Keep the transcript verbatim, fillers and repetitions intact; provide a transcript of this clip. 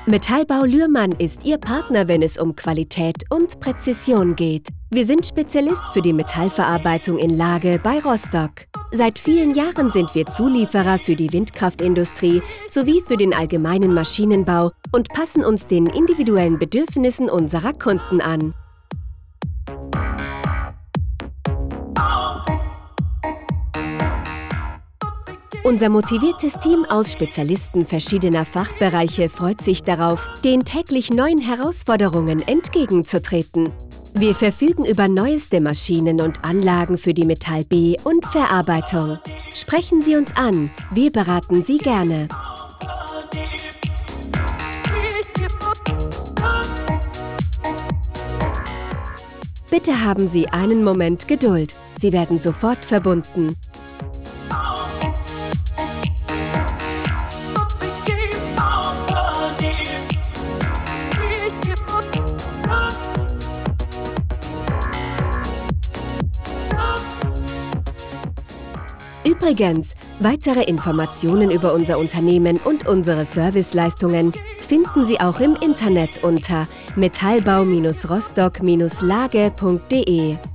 Metallbau Lührmann ist Ihr Partner, wenn es um Qualität und Präzision geht. Wir sind Spezialist für die Metallverarbeitung in Lage bei Rostock. Seit vielen Jahren sind wir Zulieferer für die Windkraftindustrie sowie für den allgemeinen Maschinenbau und passen uns den individuellen Bedürfnissen unserer Kunden an. Unser motiviertes Team aus Spezialisten verschiedener Fachbereiche freut sich darauf, den täglich neuen Herausforderungen entgegenzutreten. Wir verfügen über neueste Maschinen und Anlagen für die Metall-B- und Verarbeitung. Sprechen Sie uns an, wir beraten Sie gerne. Bitte haben Sie einen Moment Geduld. Sie werden sofort verbunden. Übrigens, weitere Informationen über unser Unternehmen und unsere Serviceleistungen finden Sie auch im Internet unter metallbau Rostock Lage punkt de.